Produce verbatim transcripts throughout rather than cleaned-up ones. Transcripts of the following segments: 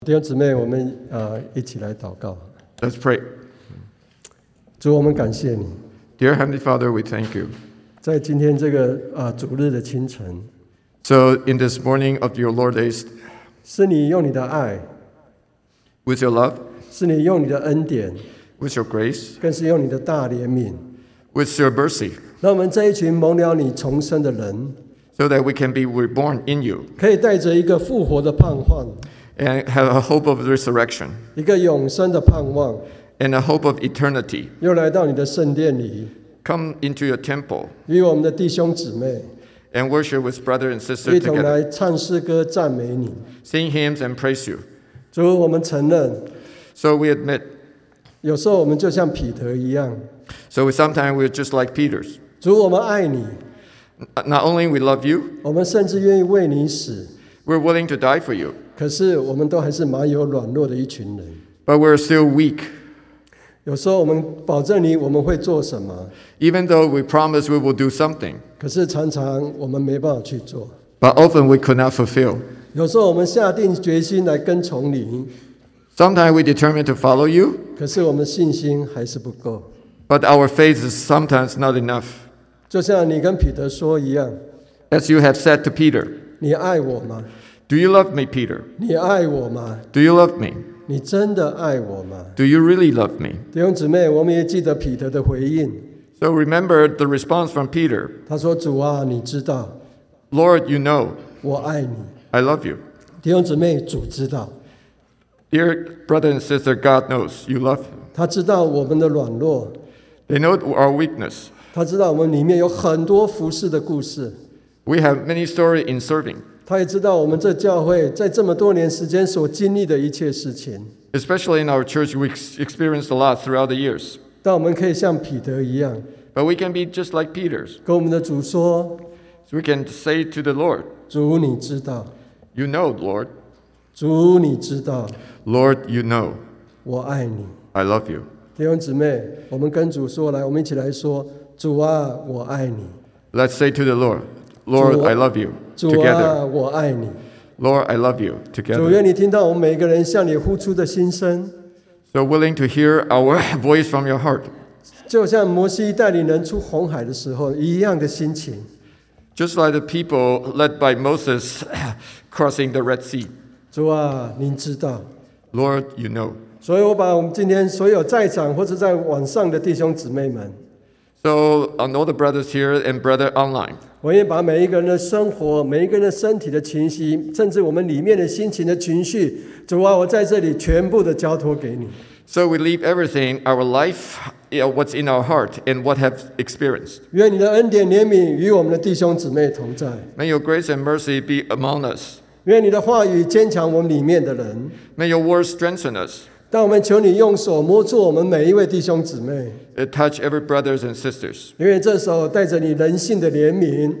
弟兄姊妹，我们呃一起来祷告。 Let's pray. 主，我们感谢你， Dear Heavenly Father, we thank you. 在今天这个啊主日的清晨， So in this morning of your Lord days, 是你用你的爱， with your love, 是你用你的恩典， with your grace, 更是用你的大怜悯， with your mercy, 让我们这一群蒙了你重生的人， so that we can be reborn in you 可以带着一个复活的盼望， and have a hope of resurrection 一个永生的盼望， and a hope of eternity. 又来到你的圣殿里， Come into your temple 与我们的弟兄姊妹 and worship with brother and sister 一同 together, 来唱诗歌赞美你。 sing hymns and praise you. 主，我们承认， So we admit, 有时候我们就像彼得一样， so sometimes we're just like Peter's. 主，我们爱你， Not only we love you, 我们甚至愿意为你死， we're willing to die for you, 可是我们都还是蛮有软弱的一群人。 but we're still weak. 有时候我们保证你我们会做什么， Even though we promise we will do something, 可是常常我们没办法去做。 but often we could not fulfill. 有时候我们下定决心来跟从你， Sometimes we determine to follow you, 可是我们信心还是不够。 but our faith is sometimes not enough. 就像你跟彼得说一样， As you have said to Peter, 你爱我吗？ do you love me, Peter? 你爱我吗？ Do you love me? 你真的爱我吗？ Do you really love me? 弟兄姊妹，我们也记得彼得的回应， So remember the response from Peter. 他说：“主啊，你知道 Lord, you know, 我爱你。 I love you. ” 弟兄姊妹，主知道， Dear brother and sister, God knows you love him. 他知道我们的软弱， They know our weakness. 他知道我们里面有很多服侍的故事， We have many stories in serving, 他也知道我们这教会在这么多年时间所经历的一切事情。 especially in our church. We ex- experienced a lot throughout the years. 但我们可以像彼得一样， But we can be just like Peter's. 跟我们的主说 So we can say to the Lord, 主你知道， you know, Lord. 主你知道， Lord, you know, 我爱你。 I love you. 弟兄姊妹，我们跟主说，来，我们一起来说，主啊，我爱你。 Let's say to the Lord, Lord, 主- I love you. 主 Together. 啊，我爱你。 Lord, I love you. 主， Together. 愿你听到我们每个人向你呼出的心声， So willing to hear our voice from your heart. 就像摩西带领人出红海的时候一样的心情。 Just like the people led by Moses crossing the Red Sea. 主啊，您知道。 Lord, you know. 所以我把我们今天所有在场或者在网上的弟兄姊妹们， So on all the brothers here and brother online, 我也把每一个人的生活、每一个人的身体的情绪，甚至我们里面的心情的情绪，主啊，我在这里全部的交托给你。 so we leave everything, our life, you know, what's in our heart and what have experienced. 愿你的恩典怜悯与我们的弟兄姊妹同在， May your grace and mercy be among us. 愿你的话语坚强我们里面的人。 May your word strengthen us. 但我们求你用手摸住我们每一位弟兄姊妹， It touch every brothers and sisters. 因为这手带着你人性的怜悯，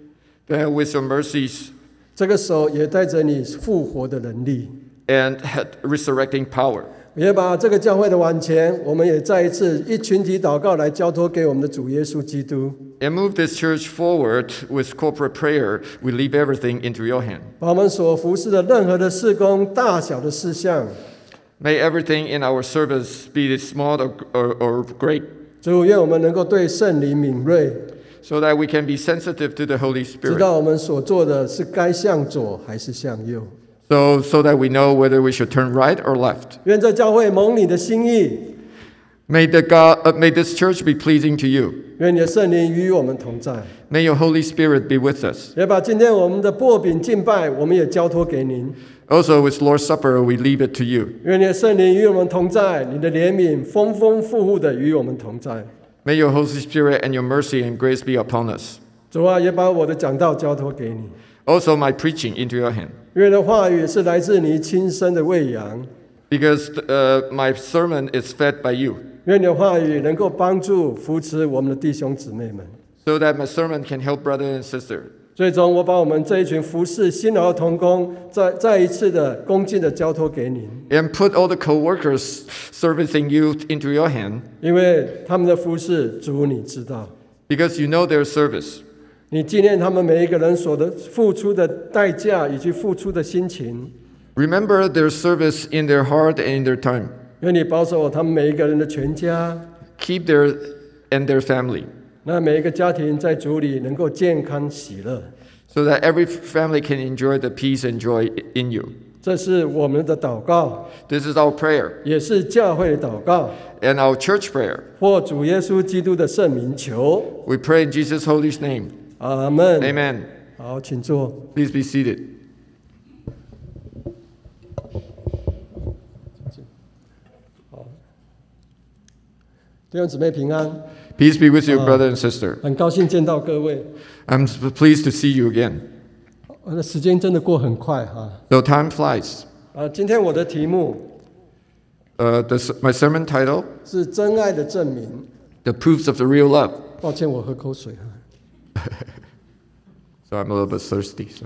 And with your mercies 这个手也带着你复活的能力。 and resurrecting power. 也把这个教会的往前，我们也再一次一群体祷告来交托给我们的主耶稣基督， And move this church forward with corporate prayer. We leave everything into your hand. 把我们所服侍的任何的事工、大小的事项， May everything in our service, be it small or, or, or great, 主愿我们能够对圣灵敏锐， so that we can be sensitive to the Holy 知 Spirit. 道我们所做的是该向左还是向右。 So, so that we know whether we should turn right or left. 愿这教会蒙你的心意， May, the God, uh, may this church be pleasing to you. 愿你的圣灵与我们同在。 May your Holy Spirit be with us. 也把今天我们的擘饼敬拜，我们也交托给您。 Also, with Lord's Supper, we leave it to you. 愿你的圣灵与我们同在，你的怜悯丰丰富富的与我们同在。 May your Holy Spirit and your mercy and grace be upon us. 主啊，也把我的讲道交托给你。 Also, my preaching into your hand. 愿的话语是来自你亲生的喂养， Because uh, my sermon is fed by you. 愿你的话语能够帮助扶持我们的弟兄姊妹们。 So that my sermon can help brother and sister. 最终，我把我们这一群服侍辛劳的同工，再再一次的恭敬的交托给您， And put all the co-workers servicing you into your hand. 因为他们的服侍，主你知道。 Because you know their service. 你纪念他们每一个人所的付出的代价以及付出的心情， Remember their service in their heart and in their time. 愿你保守他们每一个人的全家， Keep their and their family, 那每一个家庭在主里能够健康喜乐。 so that every family can enjoy the peace and joy in you. 这是我们的祷告， This is our prayer 也是教会的祷告， and our church prayer. 或主耶稣基督的圣名求。 We pray in Jesus' holy name. 阿门。 Amen. 好，请坐。 Please be seated. 弟兄姊妹平安， Peace be with you, brother and sister. 很高兴见到各位。 I'm pleased to see you again. 我的时间真的过很快哈。 Though time flies. 啊，今天我的题目 Uh, the, my sermon title, 是真爱的证明。 The Proofs of the Real Love. 抱歉，我喝口水哈。 So I'm a little bit thirsty. So.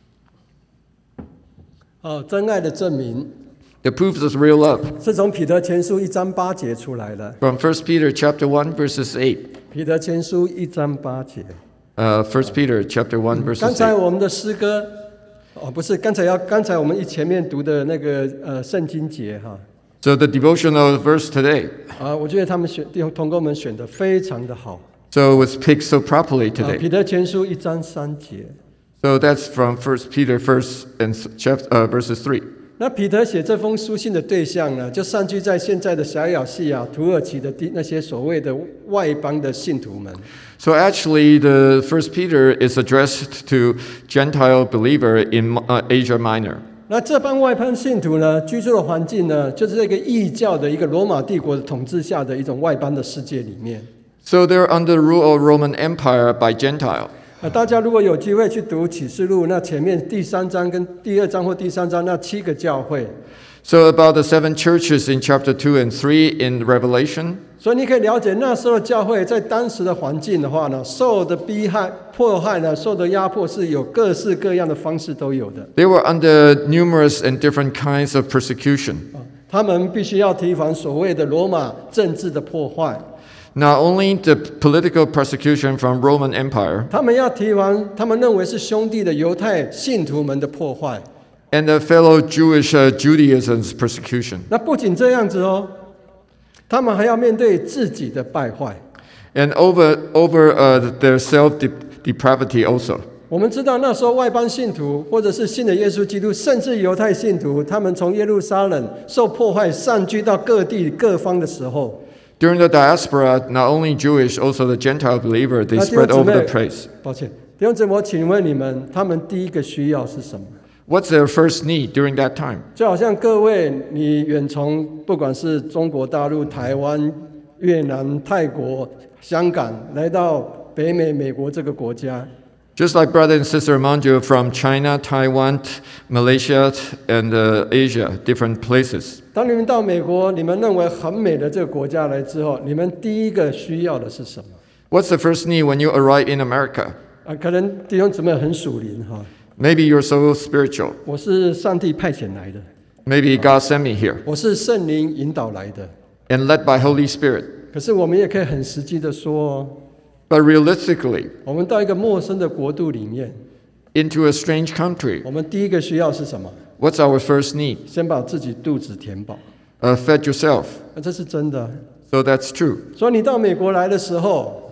好，真爱的证明 The Proofs of the Real Love. 是从彼得前书一章八节出来的。 From First Peter chapter one, verses eight. 彼得前书一章八节。 Uh, First Peter chapter one, 刚 verses 才 eight. 我们的诗歌，哦，不是，刚才要刚才我们一前面读的那个呃圣经节哈。 So the devotional verse today. 啊，我觉得他们选弟兄同工们选的非常的好。 So it was picked so properly 啊， today. 彼得前书一章三节。 So that's from First Peter first and chapter uh, verses three. 那彼得写这封书信的对象呢，就散居在现在的小亚细亚、土耳其的地那些所谓的外邦的信徒们。 So actually, the First Peter is addressed to Gentile believer in uh, Asia Minor. 那这帮外邦信徒呢，居住的环境呢，就是这个异教的一个罗马帝国的统治下的一种外邦的世界里面。 So they're under the rule of Roman Empire by Gentile. 啊，大家如果有机会去读启示录，那前面第三章跟第二章或第三章那七个教会， So about the seven churches in chapter two and three in Revelation. 所以你可以了解那时候的教会在当时的环境的话呢，受的逼害、迫害呢，受的压迫是有各式各样的方式都有的。 They were under numerous and different kinds of persecution. 啊，他们必须要提防所谓的罗马政治的破坏， Not only the political persecution from Roman Empire, 他们要提防他们认为是兄弟的犹太信徒们的破坏。 and the fellow Jewish uh, Judaism's persecution. 那不仅这样子哦，他们还要面对自己的败坏。 And over, over uh, their self-depravity also. 我们知道那时候外邦信徒，或者是信的耶稣基督，甚至犹太信徒，他们从耶路撒冷受迫害，散居到各地各方的时候， During the diaspora, not only Jewish, also the Gentile believer, they 那弟兄 spread 姊 over the 妹 place. 抱歉，弟兄姊妹，我请问你们，他们第一个需要是什么？ What's their first need during that time? 就好像各位，你远从不管是中国大陆、台湾、越南、泰国、香港，来到北美美国这个国家， Just like brother and sister among you from China, Taiwan, Malaysia, and uh, Asia, different places. 当你们到美国，你们认为很美的这个国家来之后，你们第一个需要的是什么？ What's the first need when you arrive in America? 啊，可能弟兄姊妹很属灵哈。 Maybe you're so spiritual. 我是上帝派遣来的， Maybe God sent me here 我是圣灵引导来的。 and led by Holy Spirit. 可是我们也可以很实际的说， But realistically, 我们到一个陌生的国度里面， into a strange country, 我们第一个需要是什么？ what's our first need? 先把自己肚子填饱。 Uh, fed yourself. 啊，这是真的。 So that's true. 所以你到美国来的时候，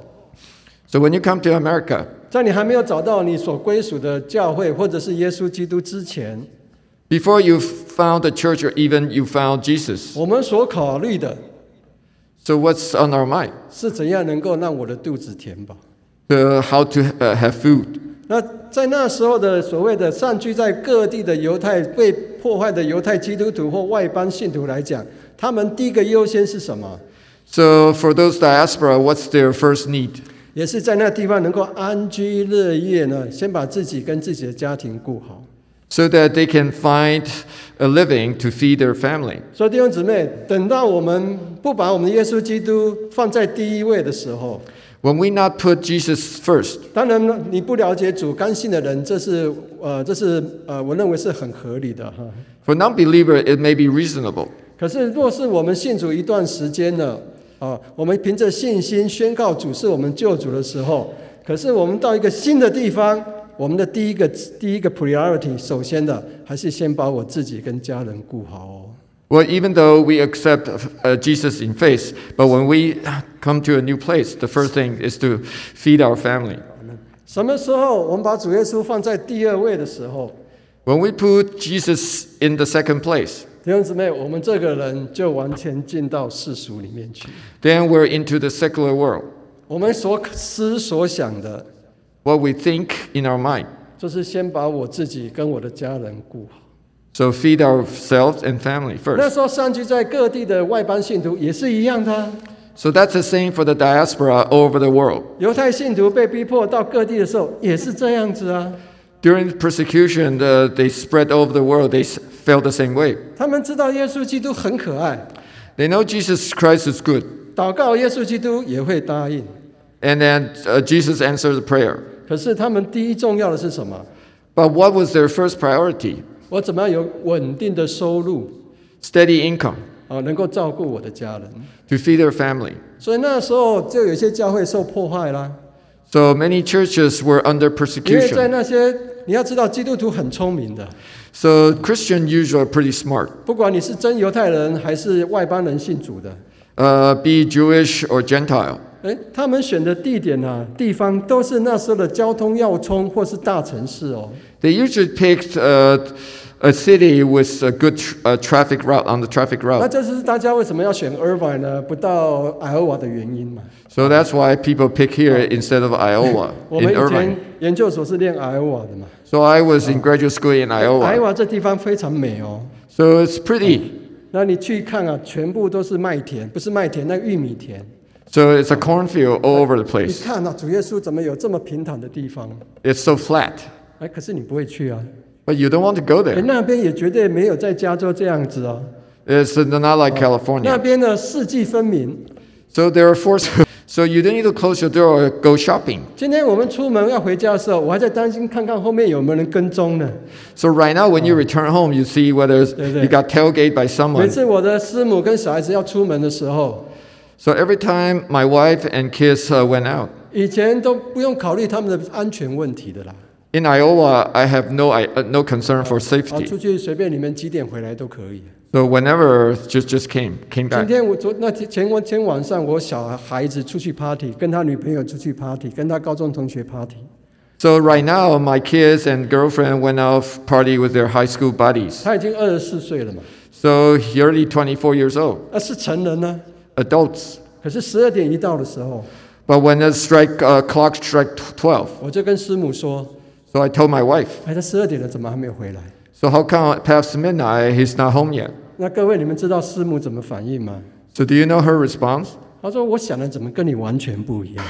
So when you come to America, 在你还没有找到你所归属的教会或者是耶稣基督之前， before you found the church or even you found Jesus, 我们所考虑的 so what's on our mind? 是怎样能够让我的肚子填饱。 Uh, how to uh, have food. 那在那时候的所谓的散居在各地的犹太被破坏的犹太基督徒或外邦信徒来讲，他们第一个优先是什么？ So for those diaspora, what's their first need? 也是在那地方能够安居乐业呢，先把自己跟自己的家庭顾好。 So that they can find a living to feed their family. 所以弟兄姊妹，等到我们不把我们的耶稣基督放在第一位的时候， When we not put Jesus first, 当然呢，你不了解主刚信的人，这是呃，这是呃，我认为是很合理的哈。 for non-believer, it may be reasonable. 可是若是我们信主一段时间了，啊，我们凭着信心宣告主是我们救主的时候，可是我们到一个新的地方， 我们的第一个第一个 priority， 首先的还是先把我自己跟家人顾好哦。 Well, even though we accept uh, Jesus in faith, but when we come to a new place, the first thing is to feed our family. 什么时候我们把主耶稣放在第二位的时候， When we put Jesus in the second place, 弟兄姊妹，我们这个人就完全进到世俗里面去。 then we're into the secular world. 我们所思所想的， What we think in our mind. 就是先把我自己跟我的家人顾好。 So feed ourselves and family 那 first. 时候散居在各地的外邦信徒也是一样的啊。 So that's the same for the diaspora all over the world. 犹太信徒被逼迫到各地的时候，也是这样子啊。 During persecution, uh, they spread all over the world. They s- felt the same way. 他们知道耶稣基督很可爱， They know Jesus Christ is good. 祷告耶稣基督也会答应。 And then uh, Jesus answered the prayer. 可是他们第一重要的是什么？ But what was their first priority? 我怎么样有稳定的收入， Steady income 啊，能够照顾我的家人？ to feed their family. 所以那时候就有一些教会受破坏啦。 So many churches were under 因为在 persecution. 那些，你要知道，基督徒很聪明的， So Christians usually are pretty smart. 不管你是真犹太人还是外邦人信主的， Uh, be Jewish or Gentile. 哎，他们选的地点啊、地方都是那时候的交通要冲或是大城市哦。 They usually picked uh, a city with a good tr- uh, traffic route on the traffic 那 route. 这是大家为什么要选 Irvine 呢？不到艾尔瓦的原因嘛。 So that's why people pick here instead of Iowa 我 in 们以 Irvine. 前研究所是念艾尔瓦的嘛。 So I was in graduate school in 艾尔 Iowa. 瓦这地方非常美哦。 So it's pretty. 那你去看啊，全部都是麦田，不是麦田，那玉米田。 So it's a cornfield all over the 你 place. 看啊，主耶稣怎么有这么平坦的地方？ It's so flat. 哎，可是你不会去啊。 But you don't want to go 哎， there. 那边也绝对没有在加州这样子哦。 It's not like 那 California. 边呢，四季分明。 So there are four. So you don't need to close your door or go shopping. 今天我们出门要回家的时候，我还在担心看看后面有没有人跟踪呢。 So right now, when you return home, you see whether Yeah, yeah. you got tailgated by 每 someone. 次我的师母跟小孩子要出门的时候， So every time my wife and kids uh, went out, 以前都不用考虑他们的安全问题的啦。 in Iowa, I have no I, uh, no concern for 啊， safety. 出去随便你们几点回来都可以。 So whenever just just came came 今 back. 天我昨那天前我前晚上我小孩子出去 party， 跟他女朋友出去 party， 跟他高中同学 party。 So right now, my kids and girlfriend went out party with their high school buddies. 他已经二十四岁了嘛， So he already twenty-four years old, 那是成人呢。 adults. 可是十二点一到的时候， But when the strike uh, clock struck twelve, 我就跟师母说 so I told my wife, 哎，他十二点了，怎么还没有回来？ so how come past midnight he's not home yet? 那各位，你们知道师母怎么反应吗？ So do you know her response? 他说：“我想的怎么跟你完全不一样？”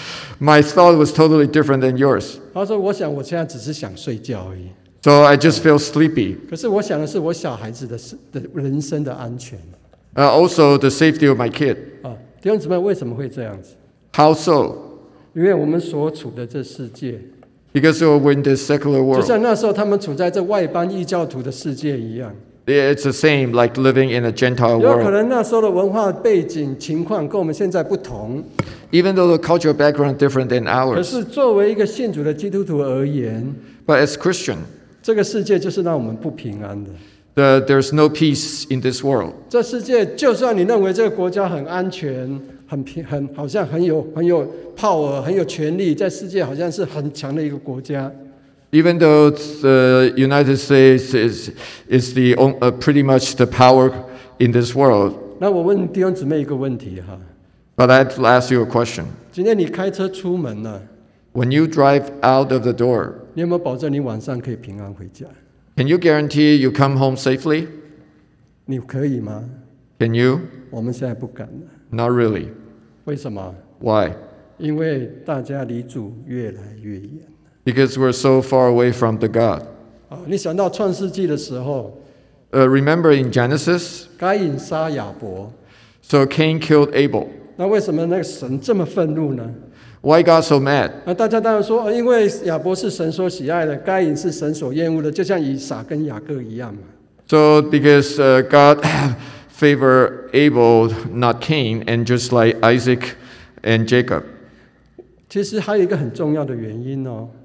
My thought was totally different than yours. 他说：“我想我现在只是想睡觉而已。 So I just feel sleepy. 可是我想的是我小孩子的的人生的安全 Uh, also, the safety of my kid. 啊！弟兄姊妹，为什么会这样子？ How so? 因为我们所处的这世界， Because we're in this secular 就 world. 像那时候他们处在这外邦异教徒的世界一样。 It's the same like living in a Gentile 有可 world. 能那时候的文化背景情况跟我们现在不同， Even though the cultural background is different than 可 ours. 是作为一个信主的基督徒而言， But as Christian, 这个世界就是让我们不平安的。 the, there's no peace in this world. 这世界，就算你认为这个国家很安全、很平、很好像很有很有 power、很有权力，在世界好像是很强的一个国家。 Even though the United States is, is the, on- uh, pretty much the power in this world, 那我问弟兄姊妹一个问题哈， but I'd ask you a question. 今天你开车出门了， When you drive out of the door, 你有没有保证你晚上可以平安回家？ can you guarantee you come home safely? 你可以吗？ Can you? 我们现在不敢了， Not really. 为什么？ Why? 因为大家离主越来越远。 Because we're so far away from the God. 啊，你想到创世纪的时候， Uh, remember in Genesis, 该隐杀亚伯， so Cain killed Abel. 那为什么那个神这么愤怒呢？ Why God so mad? 那大家当然说，呃因为亚伯是神所喜爱的，该隐是神所厌恶的，就像以撒跟雅各一样嘛。 So because uh, God favored Abel, not Cain, and just like Isaac and Jacob. 其实还有一个很重要的原因哦，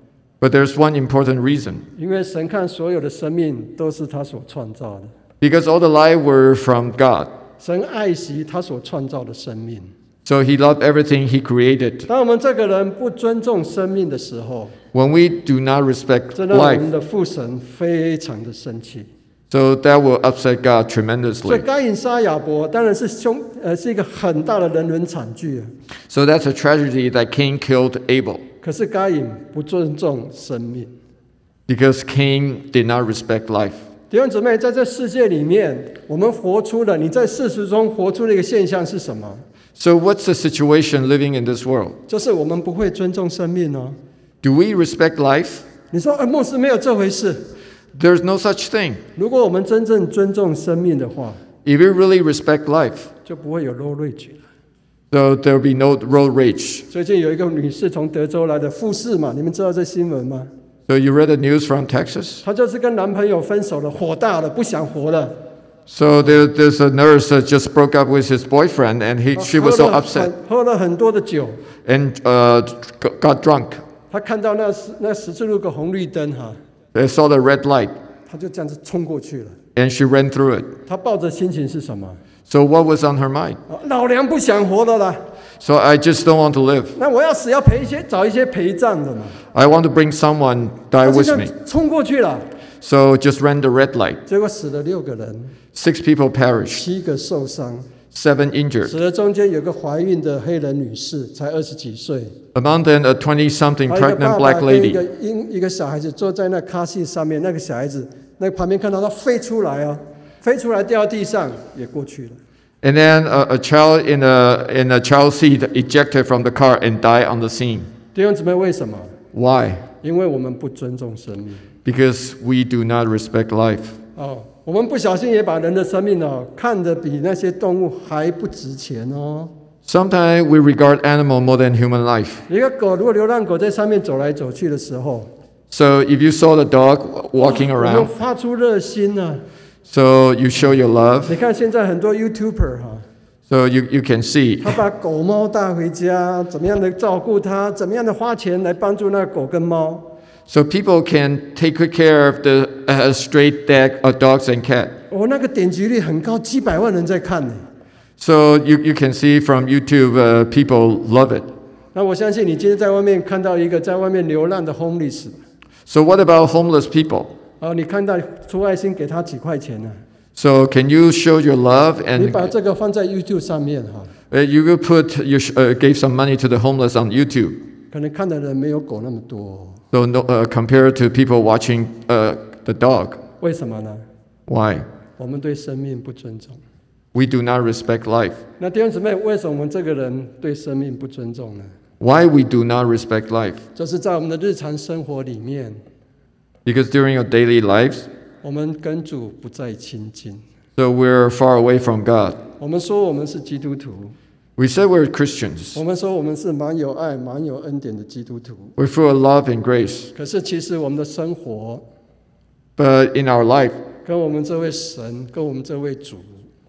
But there's one important reason. 因为神看所有的生命都是他所创造的， Because all the life were from God. 神爱惜他所创造的生命。 So he loved everything he created. 当我们这个人不尊重生命的时候， When we do not respect 这让我们 life, 的父神非常的生气。 so that will upset God 所以 tremendously. 该隐杀亚伯当然是凶呃是一个很大的人伦惨剧啊。 So that's a tragedy that Cain killed Abel. 可是该隐不尊重生命。 Because Cain did not respect life. 弟兄姊妹，在这世界里面，我们活出了你在世俗中活出的一个现象是什么？ So what's the situation living in this world? 就是我们不会尊重生命哦。 Do we respect life? 你说，呃，牧师没有这回事。 There's no such thing. 如果我们真正尊重生命的话， If we really respect life, 就不会有road rage了。 so there will be no road rage. 最近有一个女士从德州来的富士嘛，你们知道这新闻吗？ So you read the news from Texas? 她就是跟男朋友分手了，火大了，不想活了。 So there, there's a nurse that just broke up with his boyfriend, and he, she was so 喝了 upset 很喝了很多的酒。 and uh, got drunk. 她看到那十那十字路口红绿灯哈， They saw the red light, 她就这样子冲过去了。 and she ran through it. 她抱着心情是什么？ So what was on her mind? 啊老娘不想活了啦！ So I just don't want to live. 那我要死要赔一些，找一些陪葬的嘛。 I want to bring someone 她 die 就 with 这 me. 样冲过去了， So just ran the red light. 结果死了六个人， Six people perished, 七个受伤， seven injured. 死了中间有个怀孕的黑人女士，才二十几岁。 Among them, a twenty-something 还有一个 pregnant 爸 black 爸跟一 lady. 个婴一个小孩子坐在那卡西上面，那个小孩子那个旁边看到他飞出来哦，飞出来掉地上也过去了。 And then a, a child in a, in a child seat ejected from the car and died on the scene. 弟兄姊妹，为什么？ Why? 因为我们不尊重生命。 Because we do not respect life. 哦，我们不小心也把人的生命哦看得比那些动物还不值钱哦。 Sometimes we regard animal more than human life. 一个狗，如果流浪狗在上面走来走去的时候， So if you saw the dog walking 我们 around, 发出热心啊！ so you show your love. 你看现在很多 YouTuber 哈、 So you, you can see 他把狗猫带回家，怎么样的照顾它，怎么样的花钱来帮助那狗跟猫。 so people can take good care of the uh, stray dog, uh, dogs and cat. 我、那个点击率很高，几百万人在看呢。 So you, you can see from YouTube, uh, people love it. 那我相信你今天在外面看到一个在外面流浪的 homeless， So what about homeless people? 哦，你看到出爱心给他几块钱呢、 So can you show your love 你 and 把这个放在 YouTube 上面哈， uh, you will put you sh- uh, gave some money to the homeless on YouTube. 可能看的人没有狗那么多。 So no, uh, compared to people watching uh, the dog, 为什么呢？ why? 我们对生命不尊重。 We do not respect life. 那弟兄姊妹，为什么我们这个人对生命不尊重呢？ Why we do not respect life? 就是在我们的日常生活里面， Because during our daily lives, 我们跟主不再亲近。 so we're far away from God. 我们说我们是基督徒， We say we're Christians. 我们说我们是满有爱、满有恩典的基督徒。 We're full of love and grace. 可是其实我们的生活 But in our life, 跟我们这位神、跟我们这位主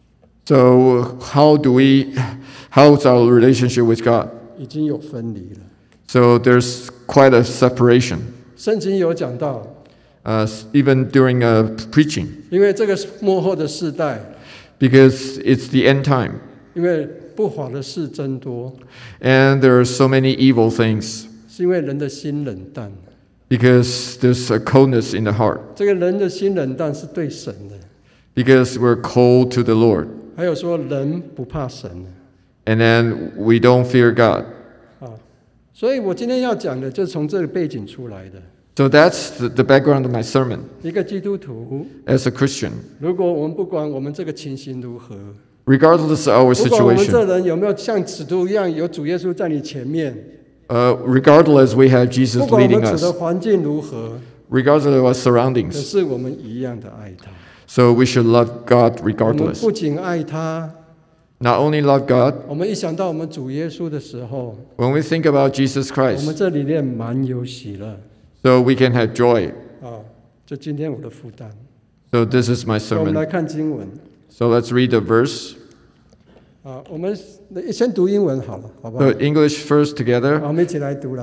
so how do we, how's our relationship with God? 已经有分离了。 So there's quite a separation. 圣经有讲到， Uh, even during uh, preaching, 因为这个末后的世代， because it's the end time, 因为不法的事增多， and there are so many evil things, 是因为人的心冷淡。 because there's a coldness in the heart, 这个人的心冷淡是对神的， because we're cold to the Lord, 还有说人不怕神 and then we don't fear God. 啊。所以我今天要讲的，就是从这个背景出来的。 So that's the, the background of my sermon. 一个基督徒， As a Christian, 如果我们不管我们这个情形如何， regardless of our 不管我们 situation, 这人有没有像使徒一样有主耶稣在你前面， uh, regardless we have Jesus 不管我 leading 们处 us, 的环境如何， regardless of our 可 surroundings. 是我们一样的爱他。 So we should love God 我们 regardless. 不仅爱他， Not only love God, 我们一想到我们主耶稣的时候， when we think about Jesus 我们 Christ, 这里面满有喜乐 so we can have joy. 啊！就今天我的负担。 So this is my 我们 sermon. 来看经文 So let's read the verse. 啊，我们先读英文好了，好不好 So？English first 好， together. 我们一起来读来。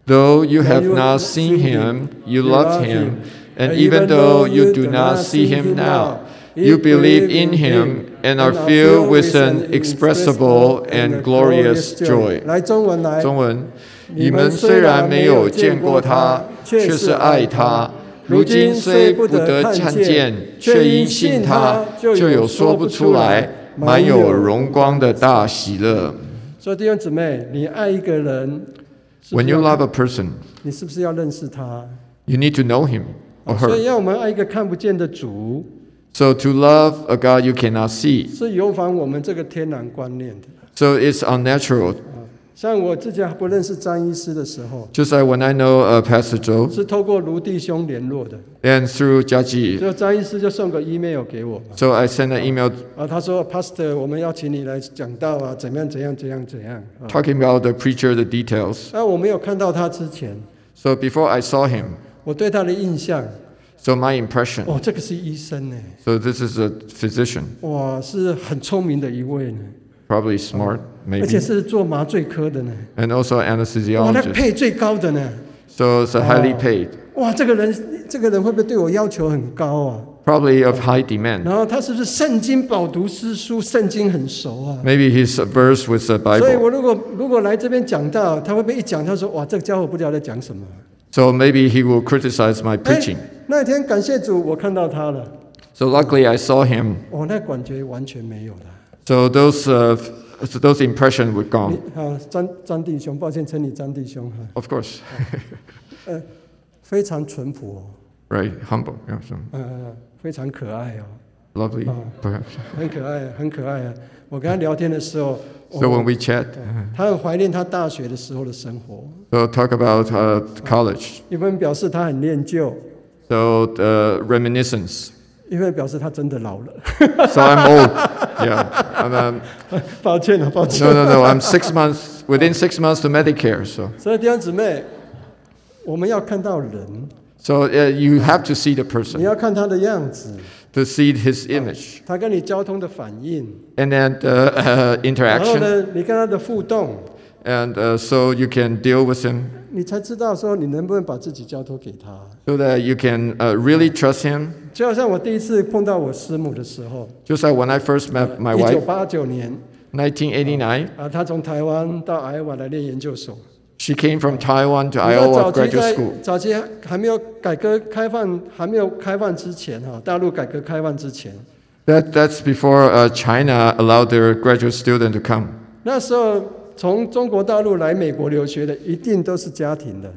Though you have you not seen seen him, him, you you love love him. him. And And even even though though you you do do not not see see him him now, now, you you believe believe in in him him and and are are filled filled with with an an inexpressible inexpressible and and glorious glorious joy. joy. 来，中文来。 中文， 你你们们虽虽然没然没有有见过见过他他， 却是却是爱爱他他。 如如今虽今虽不得不得看看见， 见， 却因却因信信他， 他，就就有有说说不不出出来来满满有有荣荣光的光的大喜乐。 所以弟兄姊妹，你爱一个人，是不 When 是 you 要 love a person, 你是不是要认识他？ you need to know him or 所以 her. 要我们爱一个看不见的主， So to love a God you cannot see. 是有反我们这个天然观念的。 So it's unnatural. 像我自己还不认识张医师的时候， Just like when I know uh, Pastor Joe 是透过卢弟兄联络的， and through Jiaji, 就张医师就送个 email 给我嘛， so I sent an email 啊，他说 Pastor， 我们要请你来讲道啊，怎么样怎样怎样怎样啊。 talking about the preacher, the details. 那我没有看到他之前， So before I saw him, 我对他的印象， so my impression, 哦，这个是医生呢， so this is a physician, 哇，是很聪明的一位呢， probably smart, 而且 maybe, 是做麻醉科的呢， and also 哇，他 anesthesiologist. 配最高的呢， So it's a highly Oh. paid, 哇，这个人这个人会不会对我要求很高啊？ probably of high demand. 然后他是不是圣经饱读诗书，圣经很熟啊？ Maybe he's versed with the 所以 Bible. 我如果如果来这边讲到，他会不会一讲，他说哇，这个家伙不知道在讲什么？ So maybe he will criticize my 哎 preaching. 那天感谢主，我看到他了， So luckily I saw him. 哦，那感觉完全没有了。 So those uh, so those impressions were 你 gone. 好，张张弟兄，抱歉称你张弟兄哈， Of course, 呃，非常淳朴哦， right? Humble, yeah, so 呃，非常可爱哦， lovely, Oh. perhaps. 很可爱，很可爱啊。我跟他聊天的时候， So when 哦 we chat, 他很怀念他大学的时候的生活， so talk about uh, college. 一方面表示他很念旧， So the reminiscence. 一方面表示他真的老了。 So I'm old. Yeah. I'm, um, 抱歉了，抱歉。 no, no, no. I'm six months within six months to Medicare. So 所以弟兄姊妹，我们要看到人， so uh, you have to see the 你 person 要看他的样子， to see his image, 他跟你交通的反应， and then the uh, 然后 interaction, 呢，你跟他的互动， and uh, so you can deal with him, 你才知道说你能不能把自己交托给他。 so that you can uh, really trust him. 就好像我第一次碰到我师母的时候， Just like when I first met my 一九 wife, 八九年 nineteen eighty-nine, 啊，她从台湾到艾瓦来念研究所。 she came from Taiwan to 你知道 Iowa 早期 Graduate 在 School. 早期还没有改革开放，还没有开放之前哈，大陆改革开放之前， That, that's before uh, China allowed their graduate student to come. 那时候从中国大陆来美国留学的，一定都是家庭的。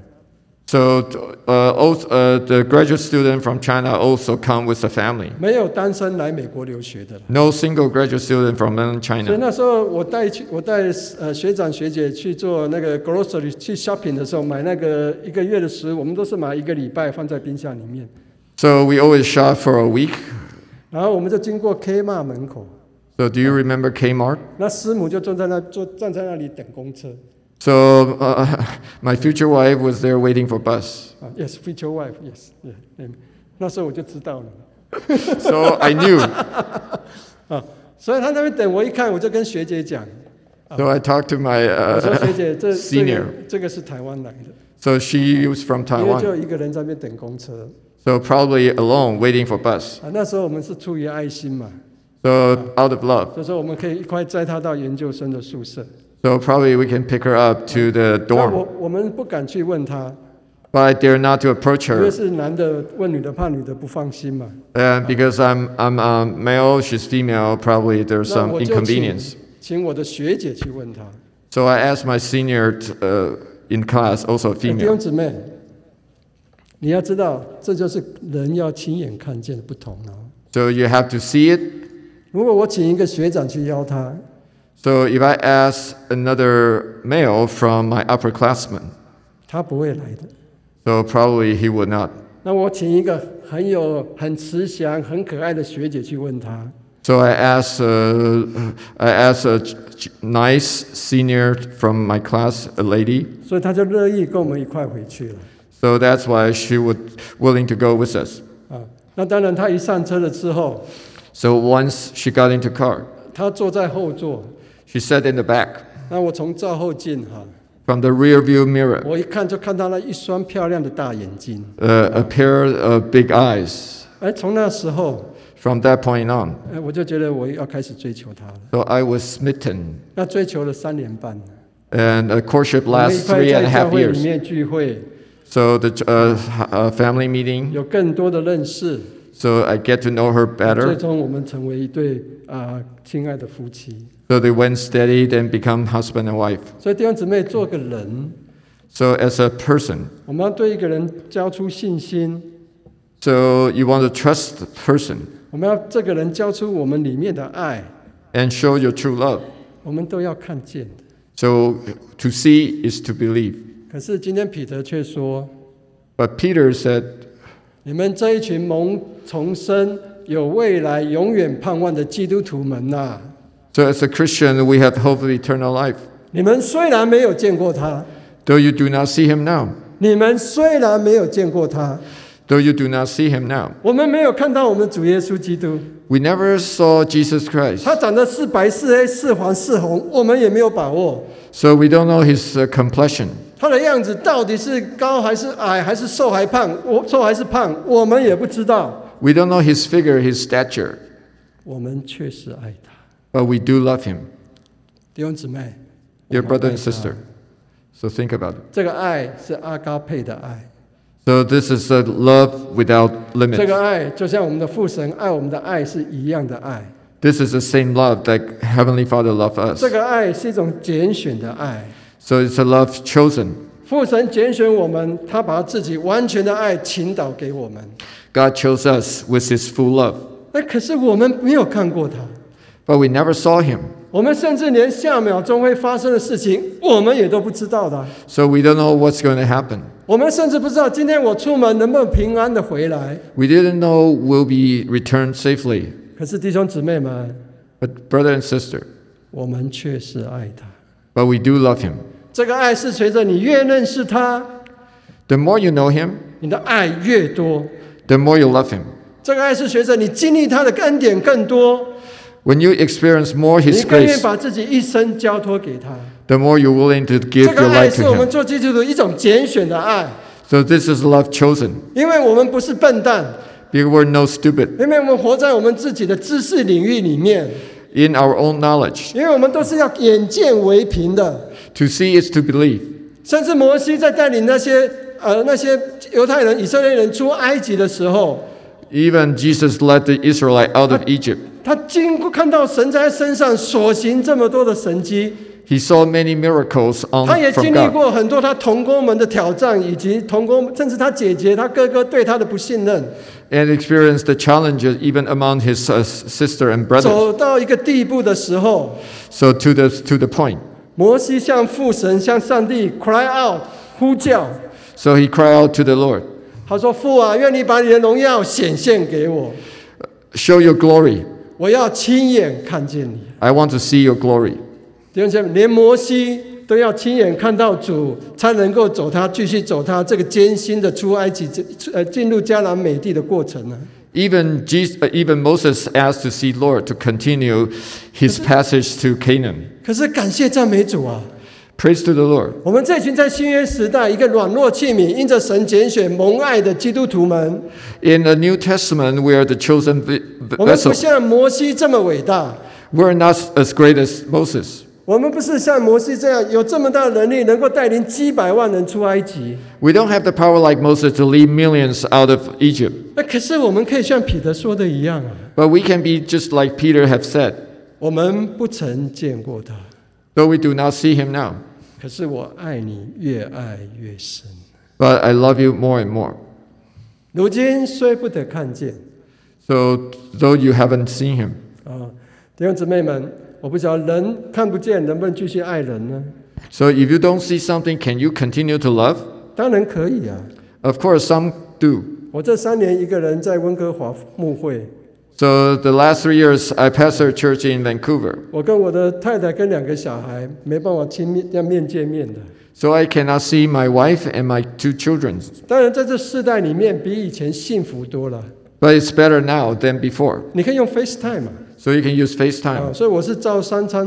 So uh, also, uh, the graduate student from China also come with a family. 没有单身来美国留学的了。 No single graduate student from mainland 所以 China. 那时候我带去，我带呃学长学姐去做那个 grocery 去 shopping 的时候，买那个一个月的食物，我们都是买一个礼拜放在冰箱里面。 So we always shop for a week. 然后我们就经过 Kmart 门口， So do you remember Kmart? 那师母就坐在那坐站在那里等公车。 So uh, my future wife was there waiting for bus. 啊 ，yes, future wife, yes, yeah, yeah. 那时候我就知道了。 So I knew. 啊，所以他那边等我一看，我就跟学姐讲， So I talked to my 我说学 uh, 姐，这这 senior. 个这个是台湾来的， So she was from 因为就 Taiwan. 一个人在那边等公车。 So probably alone waiting for bus. 啊，那时候我们是出于爱心嘛， So out of love. 所以说我们可以一块载她到研究生的宿舍。 So probably we can pick her up to the 那 dorm. 我我们不敢去问她， But I dare not to approach 因为 her. 是男的问女的，怕女的不放心嘛。 And because I'm I'm um, male, she's female. Probably there's 那 some 我就请 inconvenience. 请我的学姐去问她。 So I asked my senior t- uh, in class, also a 哎弟兄 female. 姊妹，你要知道，这就是人要亲眼看见的不同哦。 So you have to see it. 如果我请一个学长去邀她， So if I ask another male from my upperclassmen, 她不会来的。 so probably he would not. 那我请一个很有很慈祥、很可爱的学姐去问她， So I asked, uh, I asked a ch- ch- nice senior from my class, a lady. 所以她就乐意跟我们一块回去了。 So that's why she would willing to go with us. 啊，那当然，她一上车了之后， So once she got into car, 她坐在后座， she sat in the back. 那我从照后镜哈， from the rear view mirror, 我一看就看到那一双漂亮的大眼睛。 uh, a pair of big eyes. 而从那时候， From that point on, 哎，我就觉得我要开始追求她了。 so I was smitten. 那追求了三年半， And a courtship 我们一 lasts 块 three 在 and a 教 half 会里 years. 面聚会， So the uh, uh, family meeting, 有更多的认识， so I get to know her 最 better. 终我们成为一对啊、亲爱的夫妻。 So they went steady, then become husband and wife. 所以弟兄姊妹，做个人， So as a person, 我们要对一个人交出信心， so you want to trust the person 我们要这个人交出我们里面的爱， and show your true love. 我们都要看见的。 So to see is to believe. 可是今天彼得却说， But Peter said, 你们这一群蒙重生、有未来、永远盼望的基督徒们呐、啊， so as a Christian, we have hope of eternal life. 你们虽然没有见过他， Though you do not see him now, 你们虽然没有见过他， though you do not see him now, 我们没有看到我们主耶稣基督， we never saw Jesus Christ. 他长得是白是黑是黄是红，我们也没有把握。 So we don't know his uh, complexion. 他的样子到底是高还是矮，还是瘦还胖？我瘦还是胖，我们也不知道。 We don't know his figure, his stature, 我们确实爱他， but we do love him. 弟兄姊妹， Dear 我们 brother 爱 and 他 sister, so think about it. 这个爱是阿高配的爱， So this is a love without 这 limits. 个爱就像我们的父神爱我们的爱是一样的爱。 This is the same love that Heavenly Father loved us. 这个爱是一种拣选的爱， So it's a love chosen. 父神拣选我们，他把自己完全的爱倾倒给我们。 God chose us with his full love, 那可是我们没有看过他， but we never saw him. 我们甚至连下秒钟会发生的事情，我们也都不知道的。 So we don't know what's going to happen. 我们甚至不知道今天我出门能不能平安的回来。 We didn't know we'll be returned safely. 可是弟兄姊妹们， But brother and sister, 我们确实爱他。 but we do love him. 这个爱是随着你越认识他， The more you know him, 你的爱越多。 the more you love him. 这个爱是随着你经历他的恩典更多， When you experience more 你 his 更愿意 grace, 把自己一生交托给他。 the more you're willing to give 这个 your 爱 life 是 to 我们 him. 做基督徒一种拣选的爱， So this is love chosen. 因为我们不是笨蛋， Because we're no stupid 因为我们活在我们自己的知识领域里面， in our own knowledge. 因为我们都是要眼见为凭的。 To see is to believe. 甚至摩西在带领那些呃那些犹太人、以色列人出埃及的时候， Even Jesus led the Israelite out of Egypt. 他经过看到神在他身上所行这么多的神迹， He saw many miracles on, 他也 from 经历 God. 过很多他同工们的挑战，以及同工甚至他姐姐、他哥哥对他的不信任， And experienced the challenges even among his uh, sister and brothers. 走到一个地步的时候， So to the, to the point. 摩西向父神、向上帝 cry out 呼叫， So he cried out to the Lord, 他说：“父啊，愿你把你的荣耀显现给我， show your glory. 我要亲眼看见你。” I want to see your glory. 弟兄姐妹，连摩西都要亲眼看到主，才能够走他继续走他这个艰辛的出埃及、呃进入迦南美地的过程呢。 Even, Jesus, uh, even Moses asked to see Lord to continue his passage to Canaan. 可是感谢赞美主啊！ Praise to the Lord. 我们这群在新约时代一个软弱器皿，因着神拣选蒙爱的基督徒们， In the New Testament, we are the chosen vi- 我们不 vessel. 像摩西这么伟大， We're not as great as Moses. 我们不是像摩西这样有这么大的能力，能够带领几百万人出埃及。 We don't have the power like Moses to lead millions out of Egypt. 那可是我们可以像彼得说的一样啊， But we can be just like Peter have said, 我们不曾见过他， though we do not see him now. 可是我爱你越爱越深。 But I love you more and more. 如今虽不得看见 So though you haven't seen him. 啊，弟兄姊妹们，我不知道人看不见能不能继续爱人呢？ So if you don't see something, can you continue to love? 当然可以啊。 Of course, some do. 我这三年一个人在温哥华牧会， So the last three years, I pastored a church in Vancouver. 我跟我的太太跟两个小孩没办法亲面要面见面的。 So I cannot see my wife and my two children. 当然，在这世代里面，比以前幸福多了。 But it's better now than before. 你可以用 FaceTime 嘛， So you can use 啊， FaceTime. 所以我是照三餐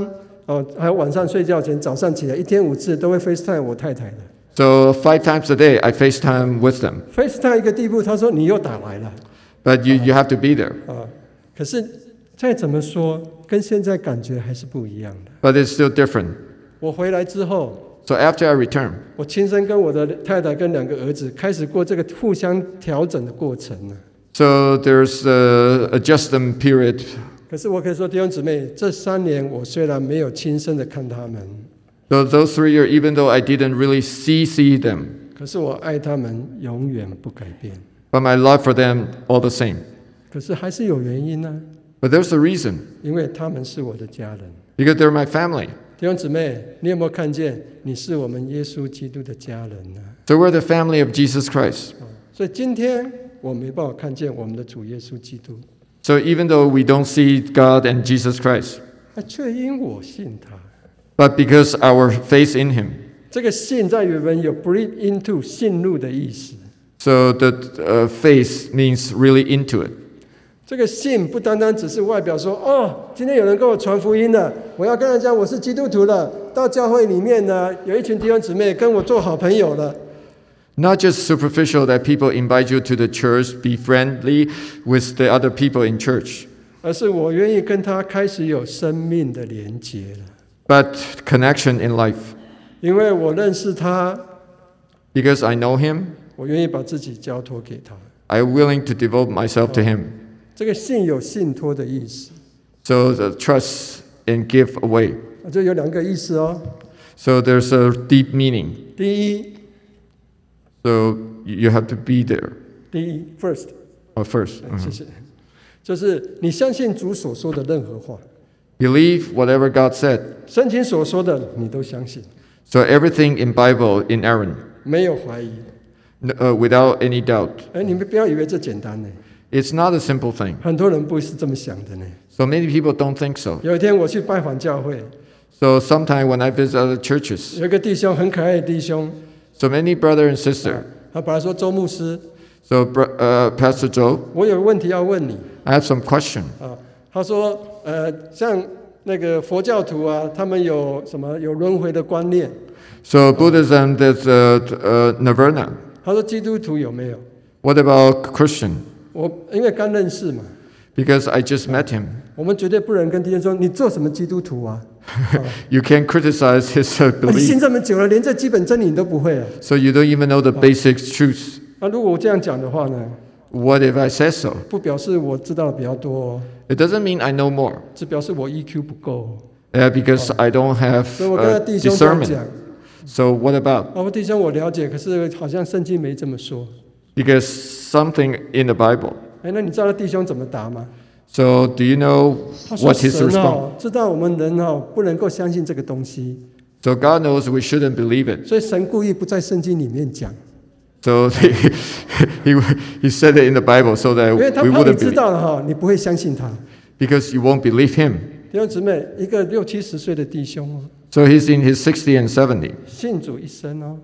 哦，还有晚上睡觉前、早上起来，一天五次都会 FaceTime 我太太的。 So five times a day, I FaceTime with them. FaceTime 一个地步，他说你又打来了 But you, you have to be there. 啊。可是再怎么说，跟现在感觉还是不一样的。 But it's still different. 我回来之后， So after I return, 我亲身跟我的太太跟两个儿子开始过这个互相调整的过程了。 so there's a adjustment period. 可是我可以说，弟兄姊妹，这三年我虽然没有亲身的看他们， So those three years, even though I didn't really see see them, 可是我爱他们永远不改变。 but my love for them all the same. 可是还是有原因呢、 But there's a reason, 因为他们是我的家人。 because they're my family. 弟兄姊妹，你有没有看见你是我们耶稣基督的家人呢？ So we're the family of Jesus Christ. 所以今天我没办法看见我们的主耶稣基督， So even though we don't see God and Jesus Christ, 啊，却因我信他。 but because our faith in Him. 这个信在原文有 breathe into 信入的意思。 So the uh, faith means really into it. 这个信不单单只是外表说，哦，今天有人跟我传福音了，我要跟他讲我是基督徒了。到教会里面呢，有一群弟兄姊妹跟我做好朋友了。 Not just superficial that people invite you to the church, be friendly with the other people in church, 而是我愿意跟他开始有生命的连结了， but connection in life. 因为我认识他， Because I know Him, 我愿意把自己交托给他。 I'm willing to devote myself to Him. 这个信有信托的意思， So the trust and give away. 啊，这有两个意思哦。 So there's a deep meaning. 第一， So you have to be there 第一 first， uh, first. 哎谢谢，就是你相信主所说的任何话， Believe whatever God said. 圣经所说的你都相信， So everything in Bible inerrant, 没有怀疑。 n- uh, without any doubt. 哎，你们不要以为这简单呢， It's not a simple thing. 很多人不是这么想的呢。 So many people don't think so. 有一天我去拜访教会， So sometime when I visit other churches, 有一个弟兄很可爱的弟兄， so many brother and sister. 他本来说周牧师， So br- uh, Pastor Joe, 我有个问题要问你 I have some question. 啊。他说，呃，像那个佛教徒啊，他们有什么有轮回的观念？ So Buddhism, there's uh, t- uh, nirvana. 他说基督徒有没有？ What about Christian? 我因为刚认识嘛， Because I just met him. 我们绝对不能跟弟兄说你做什么基督徒啊？啊 You can't criticize his uh, 你信 belief. 这么久了，连这基本真理你都不会啊？ So you don't even know the basic truths. 那如果我这样讲的话呢， What if I say so? 不表示我知道的比较多哦， It doesn't mean I know more. 只表示我 E Q 不够。 Uh, because I don't have 所以我跟他 uh, 弟兄这样 discernment. 讲， So what about? 啊，我弟兄我了解，可是好像圣经没这么说。 Because something in the Bible. 哎，那你知道弟兄怎么答吗？ So do you know 他说 what his 神 response? 哦，知道我们人哦不能够相信这个东西， So God knows we shouldn't believe it. 所以神故意不在圣经里面讲， So he, he, he said it in the Bible so that 因为他 we 怕你 wouldn't 知 believe. 道了哈，你不会相信他。 Because you won't believe him. 弟兄姊妹，一个六七十岁的弟兄哦， So he's in his sixty and seventy. 信主一生哦，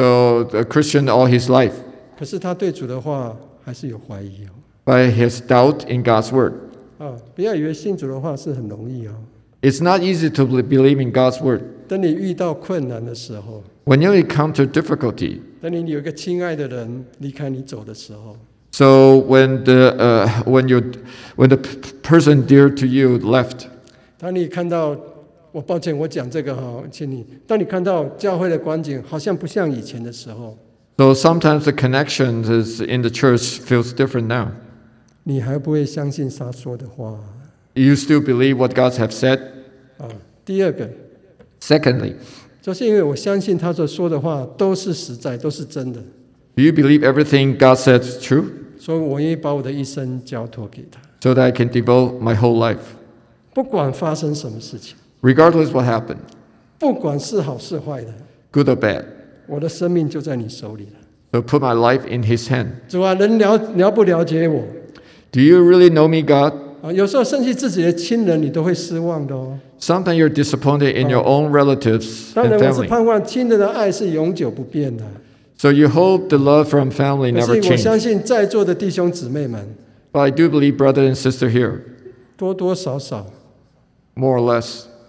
So a Christian all his life. 可是他对主的话还是有怀疑哦。 But he has doubt in God's word. 啊，不要以为信主的话是很容易哦。 It's not easy to be- believe in God's word. 等你遇到困难的时候， When you encounter difficulty, 等你有一个亲爱的人离开你走的时候， so when the, uh, when you, when the p- person dear to you left, 当你看到，我抱歉，我讲这个哈，请你，当你看到教会的光景好像不像以前的时候， so sometimes the connection is in the church feels different now. 你还不会相信他说的话 You still believe what God have said? 啊。第二个， Secondly, 就是因为我相信他所说的话都是实在，都是真的， do you believe everything God said is true? 所以我愿意把我的一生交托给他， So that I can devote my whole life, 不管发生什么事情， regardless what happened, 不管是好是坏的， good or bad. 我的生命就在你手里了。 So put my life in His hand. 主啊，人了了不了解我 Do you really know me, God? 啊？有时候甚至自己的亲人，你都会失望的哦。 Sometimes you're disappointed in your own relatives 当 and 然，我是 family. 盼望亲人的爱是永久不变的。 So you hope the love from family 可 never 是我相 change. 信在座的弟兄姊妹们， But I do believe, brother and sister here, 多多少少 more or less,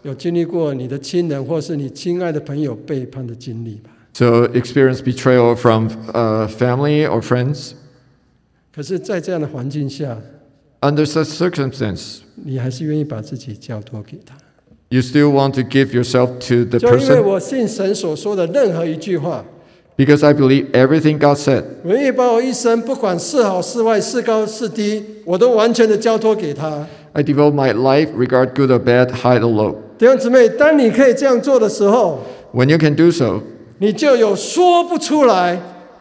有经历过你的亲人或是你亲爱的朋友背叛的经历吧。 So experience betrayal from uh, family or friends. 可是，在这样的环境下， Under such circumstance, 你还是愿意把自己交托给他。 you still want to give yourself to the 就因为 person 我信神所说的任何一句话， because I believe everything God said. 我愿意把我一生不管是好是坏是高是低，我都完全的交托给他。 I devote my life, regard good or bad, high or low. 弟兄姊妹，当你可以这样做的时候， When you can do so, 你就有说不出来、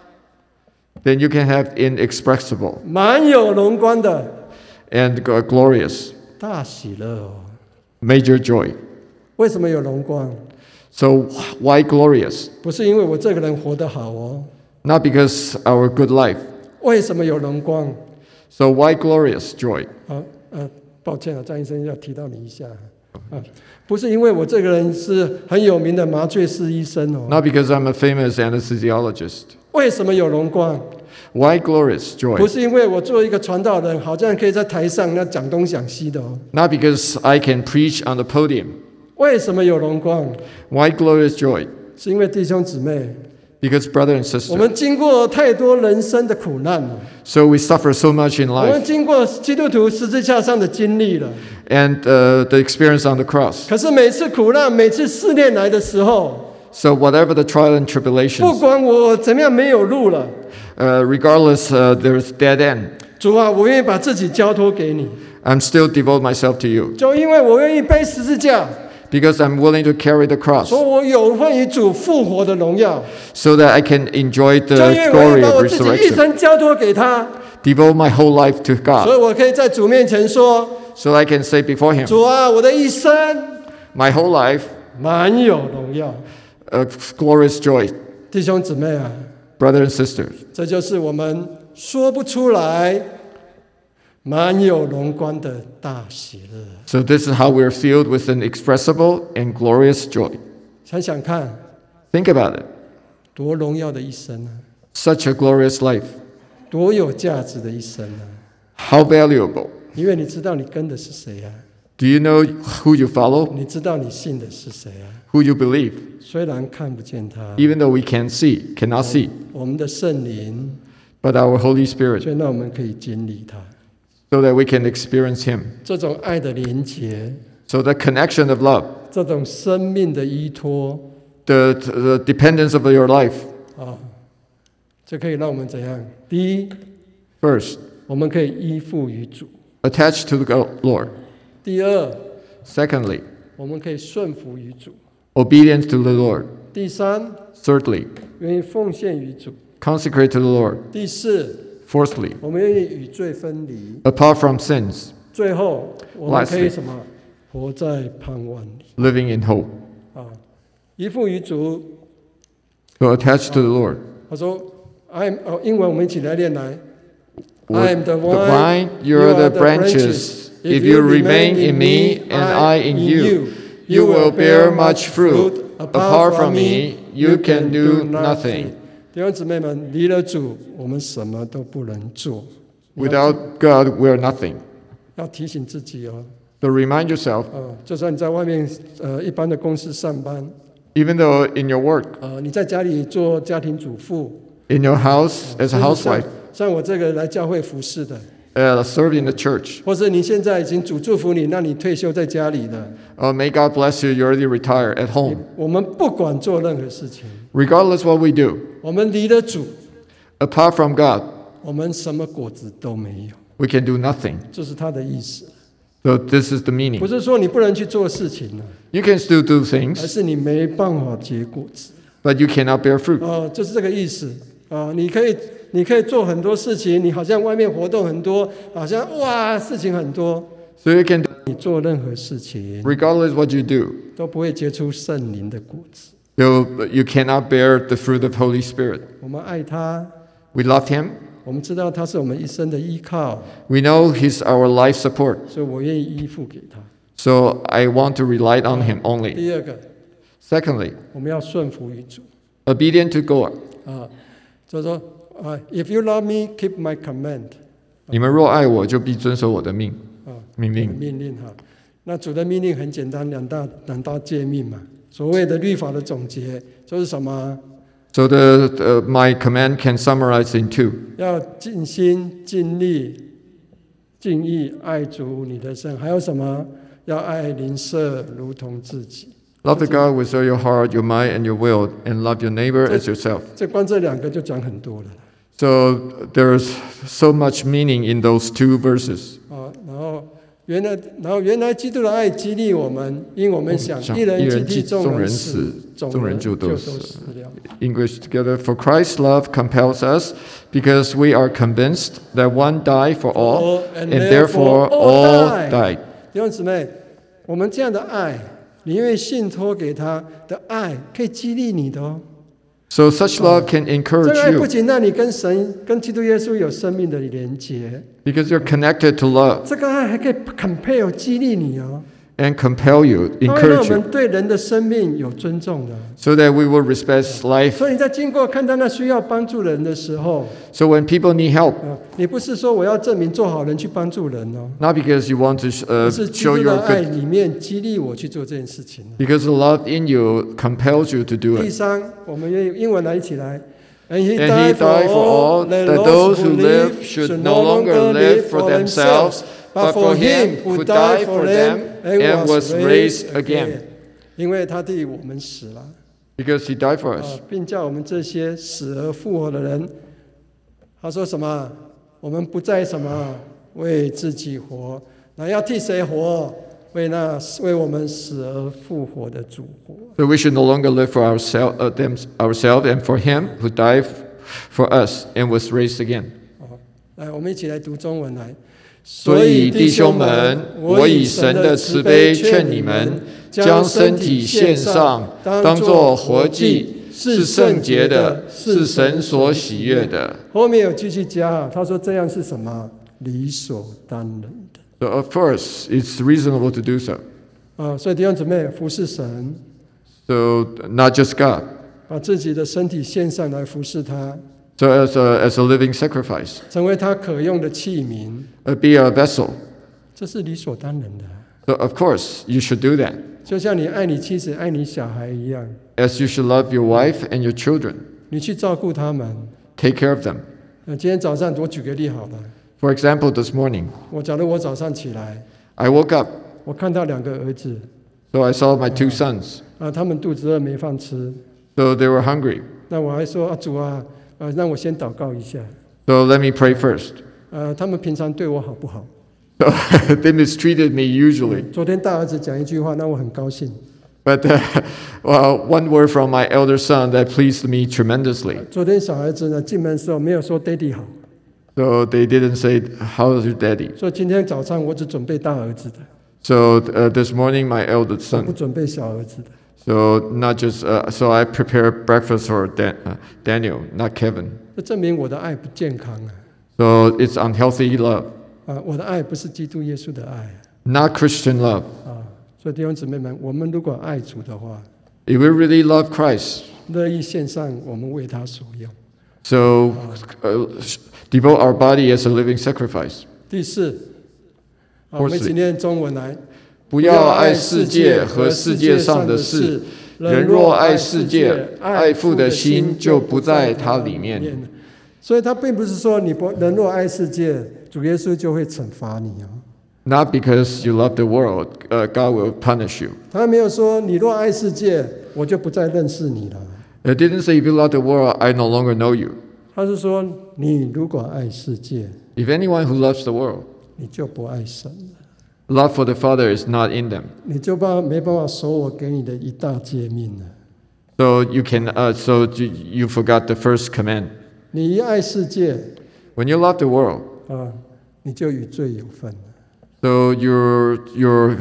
then you can have inexpressible 满有荣光的 and glorious, 大喜乐哦。 major joy. 为什么有荣光？ So why glorious? 不是因为我这个人活得好哦。 Not because our good life. 为什么有荣光？ So why glorious joy? 啊呃，抱歉啊，张医生要提到你一下啊，不是因为我这个人是很有名的麻醉师医生哦。 Not because I'm a famous anesthesiologist. 为什么有荣光？ Why glorious 不 joy? 是因为我做一个传道人，好像可以在台上那讲东讲西的哦。 Not because I can preach on the podium. 为什么有荣光？ Why glorious joy? 是因为弟兄姊妹， Because brother and 我 sister. 们经过太多人生的苦难了， So we suffer so much in 我们 life 经过基督徒十字架上的经历了。 and uh, the experience on the cross. 可是每次苦难、每次试炼来的时候， So whatever the trial and 不 tribulations, 管我怎么样没有路了， uh, regardless uh, there's dead end, 主啊，我愿意把自己交托给你， I'm still devote myself to you 就因为我愿意背十字架， because I'm willing to carry the cross 说我有份于主复活的荣耀， so that I can enjoy 就 the 因为我愿 glory 意把 of 我自己一 resurrection. 生交托给他， Devote my whole life to 所 God 以我可以在主面前说， so I can say before Him, 主啊，我的一生 my whole life, 满有荣耀。 uh, glorious joy. 弟兄姊妹啊， Brothers and sisters, 这就是我们说不出来、满有荣光的大喜乐。 so this is how we're filled with an inexpressible and glorious joy. 想想看， Think about it. 多荣耀的一生啊， Such a glorious life. 多有价值的一生啊！ How valuable. 因为你知道你跟的是谁啊， Do you know who you follow, 你知道你信的是谁啊。 who you believe? 虽然看不见他， Even though we can't see, cannot see, 我们的圣灵， but our Holy Spirit, 所以让我们可以经历他 so that we can experience Him. 这种爱的连结， So the connection of love, 这种生命的依托 the, the dependence of your life. 啊，这可以让我们怎样？第一， First, 我们可以依附于主； attach to the Lord. 第二， Secondly, 我们可以顺服于主； obedience to the Lord. 第三， Thirdly, 愿意奉献于主； consecrate to the Lord. 第四， Fourthly, 我们愿意与罪分离； apart from sins, 最后，我们可以 Lastly 什么？活在盼望里 living in hope. 啊！依附于主。 So attach to the Lord. 他说：“I'm 哦，英文我们一起来练来。 We're I am the the vine, vine, you you're are the the branches. branches. If you remain in me and I in you, you will bear much fruit. Apart from me, you can do nothing. 弟兄姊妹们，离了主，我们什么都不能做。 Without God, we're nothing. 要提醒自己哦， So remind yourself, 呃，就算你在外面呃一般的公司上班， even though in your work, 呃，你在家里做家庭主妇， in your house as a 甚至像 housewife, 像我这个来教会服侍的， uh, serve in the church, 或是你现在已经主祝福你，让你退休在家里的， uh, may God bless you, you already retire at home. 我们不管做任何事情， Regardless what we do, 我们离了主， apart from God, 我们什么果子都没有， we can do nothing. 这是他的意思。 So this is the 不 meaning. 是说你不能去做事情了， You can still do 而 things, 是你没办法结果子。 but you cannot bear fruit. 哦，就是这个意思啊！你可以，你可以做很多事情，你好像外面活动很多，好像哇事情很多， So you can, 你做任何事情 regardless what you do, 都不会结出圣灵的果子。 you you cannot bear the fruit of Holy Spirit. 我们爱他， We love Him. 我们知道他是我们一生的依靠， We know He's our life support. 所以我愿意依附给他。 So I want to rely on Him only. 第二个， Secondly, 我们要顺服于主 obedient to God. 啊，就是说啊 ，If you love me, keep my command 你们若爱我，就必遵守我的命啊， 命令。 命令哈。 那主的命令很简单，两大两大诫命嘛。所谓的律法的总结就是什么？ So the, uh, my command can summarize in two. 要尽心、尽力、尽意爱主你的神，还有什么？要爱邻舍如同自己。 Love the God with all your heart, your mind, and your will, and love your neighbor as yourself. 这光这两个就讲很多了。 So there's so much meaning in those two verses. 啊，然后原来，然后原来基督的爱激励我们，因我们想一人既替众人死，众人就都死了。 English together. For Christ's love compels us, because we are convinced that one died for all, and therefore all died. 弟兄姊妹，我们这样的爱，你因为信托给他的爱，可以激励你的哦。 So such love can 这 encourage 个爱不 you 仅让你跟神、跟基督耶稣有生命的连结， because you're connected to love 这个爱还可以 compel 激励你哦。 and compel you, 它会让我 encourage 们 you, 对人的生命有尊重的。 so that we will respect life. 所以你在经过看到那需要帮助人的时候， So when people need help, 啊，你不是说我要证明做好人去帮助人哦， not because you want to 而 uh, 是基 show 督 your 的爱 good, 里面激励我去做这件事情。 because the love in you compels you to do 第 it. 三，我们用英文来一起来。And he And died he for died for all, all, that that those those who who live live should should no no longer longer live live for for themselves, themselves, but for him who died for them and was raised again. 因为他替我们死了， because he died for 啊 us. 并叫我们这些死而复活的人。他说什么？我们不再什么为自己活，那要替谁活？为那为我们死而复活的主活。 So we should no longer live for ourselves, uh, them, ourselves and for him who died for us and was raised again. 哦，来，我们一起来读中文来。 所以弟兄们，我以神的慈悲劝你们，将身体献上，当作活祭，是圣洁的，是神所喜悦的。 后面有继续加，他说这样是什么？理所当然的。 So of course, it's reasonable to do so. 啊，所以弟兄姊妹，服侍神， So not just God. 把自己的身体献上来服侍他， So as a, as a living sacrifice, 成为他可用的器皿， uh, be a vessel. 这是理所当然的。 So of course, you should do that. 就像你爱你妻子、爱你小孩一样， As you should love your wife and your children. 你去照顾他们。 Take care of them. 那今天早上我举个例好了， For example, this morning, 我假如我早上起来， I woke up, 我看到两个儿子， so I saw my two sons. 啊，他们肚子饿没饭吃， So they were hungry. 那我还说啊主啊，啊让我先祷告一下， So let me pray first. 呃，他们平常对我好不好？ So they mistreated me usually. 昨天大儿子讲一句话，让我很高兴。 But uh, well, one word from my elder son that pleased me tremendously. 昨天小孩子呢进门的时候没有说 “daddy 好”， So they didn't say, "How's your daddy?" 所以今天早上我只准备大儿子的， So uh, this morning, my eldest 我不 son. 准备小儿子的。 So not just uh, so I prepared breakfast for Dan, uh, Daniel, not Kevin. 这证明我的爱不健康啊！ So it's unhealthy love, 啊，我的爱不是基督耶稣的爱 not Christian love. 啊！所以弟兄姊妹们，我们如果爱主的话， If we really love Christ, 乐意献上我们为他所用。 so uh, devote our body as a living sacrifice. 第四，啊，我们一起念中文来。 不要爱世界和世界上的事，人若爱世界，爱父的心就不在他里面。 所以他并不是说你不人若爱世界，主耶稣就会惩罚你哦。 Not because you love the world, uh, God will punish you. 他没有说你若爱世界，我就不再认识你了。 It didn't say if you love the world, I no longer know you. 他是说你如果爱世界， If anyone who loves the world, 你就不爱神了， love for the Father is not in them. 你就把没办法守我给你的一大诫命了。 So you can, uh, so you, you forgot the first command. 你一爱世界 When you love the world, 啊，你就与罪有份了。 so you're you're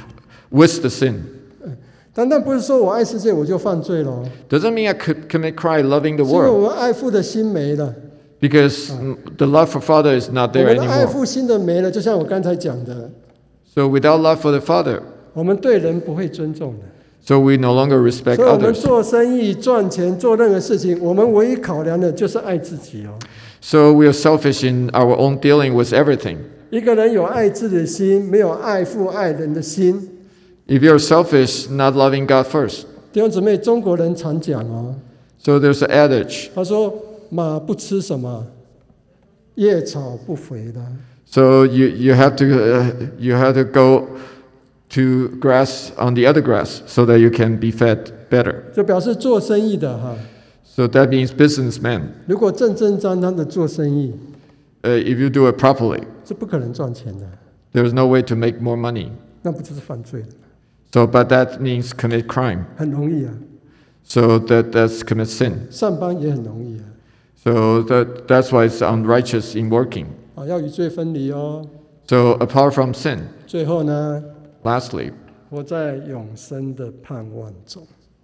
with the sin. 单单不是说我爱世界我就犯罪了， Doesn't mean I could commit crime loving the 是因为 world, 我们爱父的心没了。 because mm, the love for Father is not 我 there 们的爱 anymore. 父心的没了，就像我刚才讲的， So without love for the Father, 我们对人不会尊重的。 so we no longer respect 所以我们 others. 做生意、赚钱、做任何事情，我们唯一考量的就是爱自己哦。 So we are selfish in our own dealing with everything. 一个人有爱自己的心，没有爱父爱人的心。 If you're selfish, not loving God first. 弟兄姊妹，中国人常讲哦， So there's an adage. 他说马不吃什么，夜草不肥的。 So you, you have to uh, you have to go to grass on the other grass so that you can be fed better. 就表示做生意的哈， So that means businessmen. 如果正正当当的做生意， Uh, if you do it properly, 是不可能赚钱的， there's no way to make more money. 那不就是犯罪了？ So, but that means commit crime. 很容易啊， So that that's commit sin. 上班也很容易啊， So that that's why it's unrighteous in working. 啊，要与罪分离哦。 So apart from sin, 最后呢， lastly, 活在永生的盼望中。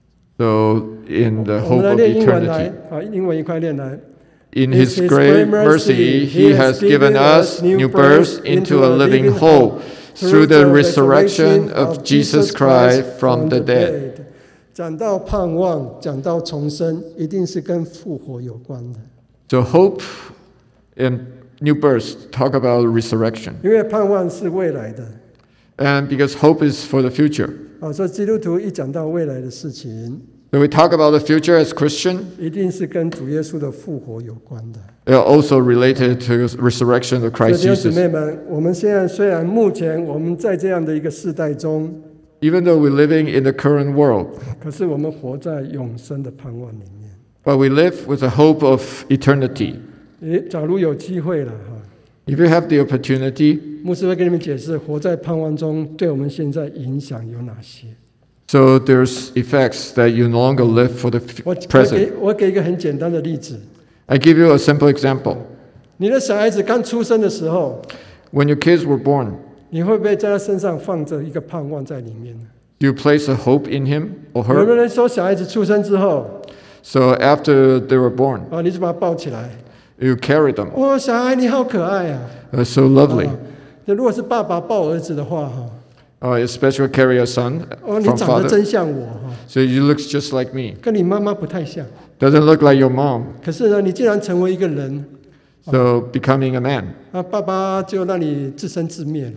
so in the 我们 hope 来 of 练英文来 eternity, 啊，英文一块练来。 in His great mercy, He has given us new birth into a living hope through the resurrection of Jesus Christ from the dead. 讲到盼望，讲到重生，一定是跟复活有关的。 So hope and new birth talk about resurrection. 因为盼望是未来的 And because hope is for the future. 啊，所以基督徒一讲到未来的事情， When we talk about the future as Christian, 一定是跟主耶稣的复活有关的。 they are also related to resurrection of 所以 Christ 弟兄姊 Jesus. 妹们，我们现在虽然目前我们在这样的一个世代中， Even though we're living in the current world, 可是我们活在永生的盼望里面。 but we live with the hope of eternity. 诶，假如有机会了哈， If you have the opportunity, 牧师会跟你们解释活在盼望中对我们现在影响有哪些。 so there's effects that you no longer live for the f- 我我 present. 给我给一个很简单的例子， I give you a simple example. 你的小孩子刚出生的时候， When your kids were born, 你会不会在他身上放着一个盼望在里面呢？ you place a hope in him or 有没 her. 有人说小孩子出生之后 So after they were born, 啊，你就把他抱起来， you carry them. 哦，小孩你好可爱啊！ Uh, so lovely. 啊那如果是爸爸抱儿子的话，哈， Uh, especially carry a son 哦，你 from 长得 father. 真像我哈， So you look just like me. 跟你妈妈不太像。 Doesn't look like your mom. 可是呢，你既然成为一个人， So becoming a man. 啊，爸爸就让你自生自灭了。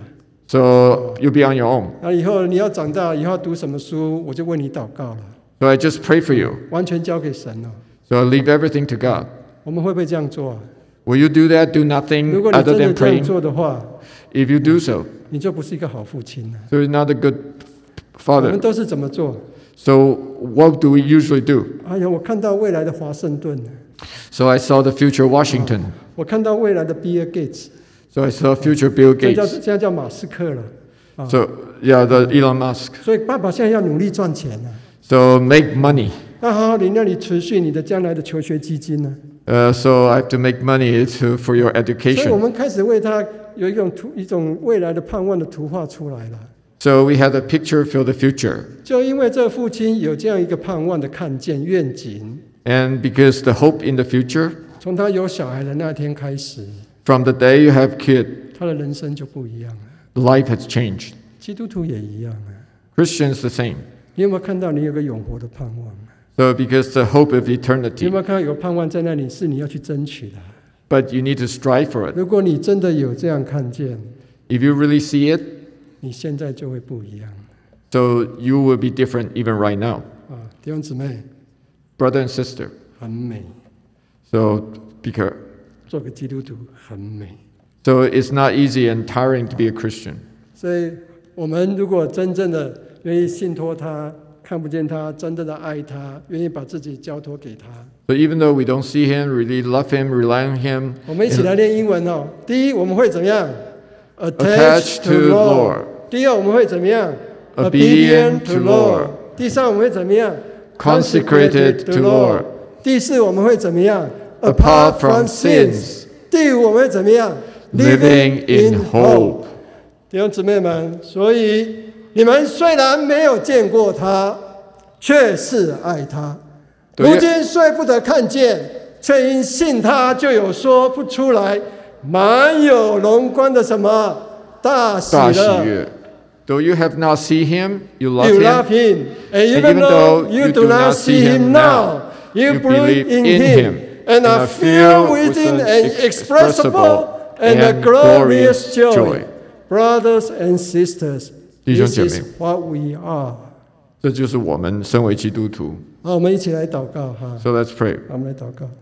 So you'll be on your own. 啊，以后你要长大，以后要读什么书，我就为你祷告了， So I just pray for you. 完全交给神了。 So I leave everything to God. 我们会不会这样做啊？ Will you do that? Do 如 nothing 果你 other 真的 than 这样 praying? 做的话， If you do so, 你就不是一个好父亲了。 so you're not a good 我们 father. 都是怎么做？ So what do we usually do? 哎呀，我看到未来的华盛顿， So I saw the future Washington. 我看到未来的比尔盖茨， So I saw future Bill 现在叫 Gates. 现在叫马斯克了。 So yeah, the Elon Musk. 所以爸爸现在要努力赚钱了， So make money. 那好好，你那里储蓄你的将来的求学基金呢？ Uh, so I have to make money to, for your 所以我 education. 们开始为他有一种图一种未来的盼望的图画出来了。 So we have a picture for the future. 就因为这父亲有这样一个盼望的看见愿景， And because the hope in the future, 从他有小孩的那天开始， from the day you have kid, 他的人生就不一样了。 life has changed. 基督徒也一样啊。 Christians the same. 你有没有看到你有个永活的盼望？ So because the hope of 你有 eternity, 没有看到有盼望在那里是你要去争取的？ but you need to strive for it. 如果你真的有这样看见， If you really see it, 你现在就会不一样 so you will be different even right now. 啊！弟兄姊妹， Brother and sister. 很美， So because, 做个基督徒很美。 so it's not easy and tiring to be a Christian. 所以，我们如果真正的愿意信托他，看不见他，真正的爱他，愿意把自己交托给他， So even though we don't see him, really love him, rely on him, 我们一起来练英文哦。第一，我们会怎么样 Attached to Lord 第二，我们会怎么样 Obedient to Lord 第三，我们会怎么样 consecrated to Lord, 第四，我们会怎么样 apart from sins, 第五，我们会怎么样 living in hope. 弟兄姊妹们，所以你们虽然没有见过他，却是爱他。 对如今虽不得看见，却因信他，就有说不出来，满有荣光的什么大喜大喜乐。 悦. Though you have not seen him, you love You him. love him, and And even even though though you you do do not not see see him him now, now, you you believe believe in in him, him, and and are are filled filled with with an an inexpressible inexpressible and a and glorious glorious joy. joy. Brothers and sisters, 弟兄 this 姐妹， is what we are. 这就是我们身为基督徒。 好，我们一起来祷告哈。 So let's pray. 好，我们来祷告。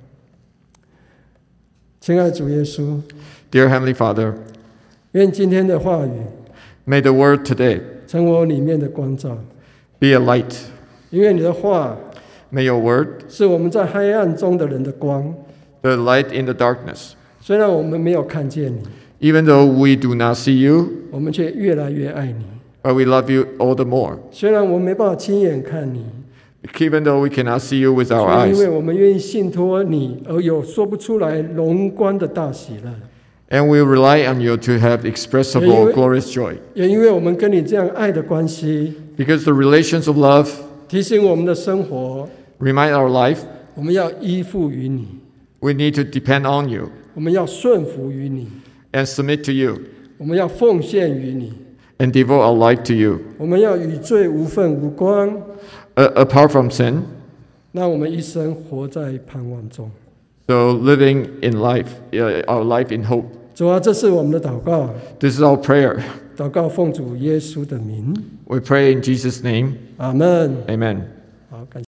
亲爱的主耶稣， Dear Heavenly Father, 愿今天的话语 may the word today 成为我里面的光照， be a light. 因为你的话 May your word, 是我们在黑暗中的人的光。 the light in the darkness. 虽然我们没有看见你， Even though we do not see you, 我们却越来越爱你。 but we love you all the more. 虽然我们没办法亲眼看你， Even though we cannot see you with our 却因 eyes, 为我们愿意信托你，而有说不出来荣光的大喜乐。 and we rely on you to have expressible, Yeah, you- glorious joy. 也因为我们跟你这样爱的关系， Because the relations of love 提醒我们的生活， remind our life, 我们要依附于你， we need to depend on you 我们要顺服于你， and submit to you 我们要奉献于你， and devote our life to you. 我们要与罪无份无关， Uh, apart from sin, 让我们一生活在盼望中。 so living in life, uh, our life in hope. 主啊，这是我们的祷告， This is our prayer. 祷告奉主耶稣的名， We pray in Jesus' name. 阿门。 Amen. 好，感谢。